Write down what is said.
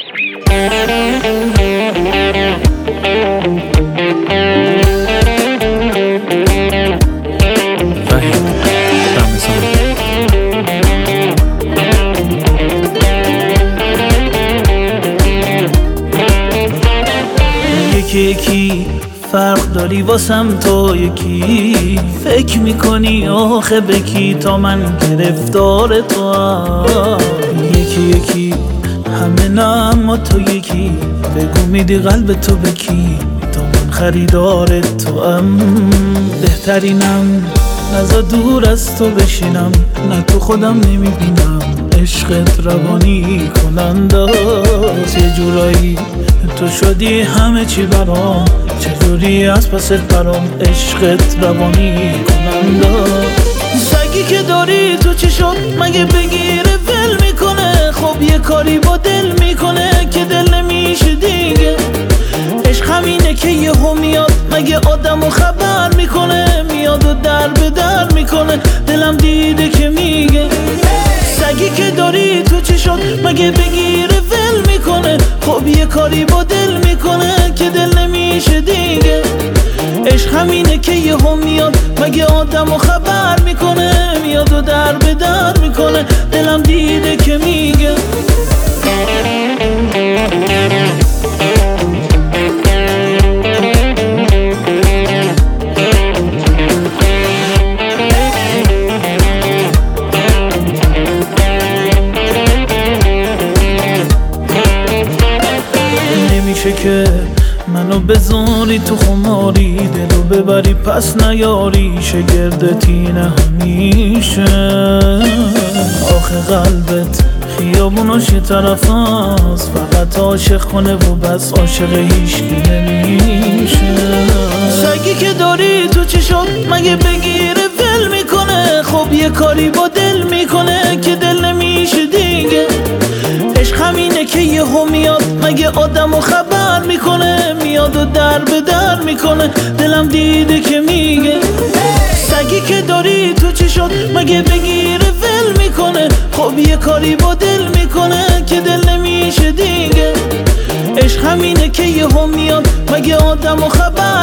یکی فرق داری واسم تو، یکی فکر میکنی آخه بکی تا من گرفتار تو. یکی همه نه اما تو یکی، بگو میدی قلب تو بکی تا من خریدار تو ام. بهترینم نزا دور از تو بشینم، نه تو خودم نمیبینم، عشقت روانی کننداست. یه جورایی تو شدی همه چی برام، چجوری از پست برام، عشقت روانی کننداست. سگی که داری تو چی شد مگه بگیره ول میکنه، خب یه کاری با دل میکنه که دل نمیشه دیگه. عشق همینه که یهو میاد مگه آدمو خبر میکنه، میاد و در به در میکنه، دلم دیده که میگه. سگی که داری تو چی شد مگه بگیره ول میکنه، خب یه کاری با دل میکنه که دل نمیشه دیگه. عشق همینه که یهو میاد مگه آدمو خبر میکنه، میاد و در به در میکنه، دلم دیده که میگه. نمیشه که منو بذاری تو خماری، دلو ببری پس نیاری، شگردتینه همیشه. آخه قلبت خیابوناش یه طرف هست، فقط عاشق کنه و بس عاشق هیشکی نمیشه. سگی که داری تو چی شد مگه بگیره ول میکنه، خب یه کاری با دل میکنه که دل نمیشه دیگه. عشق همینه که یهو میاد مگه آدمو خبر میکنه، میاد و در به در میکنه، دلم دیده که میگه. سگی که داری تو چی شد مگه بگیره ول میکنه، خب یه کاری با دل میکنه که دل نمیشه دیگه. عشق همینه که یهو میاد مگه آدمو خبر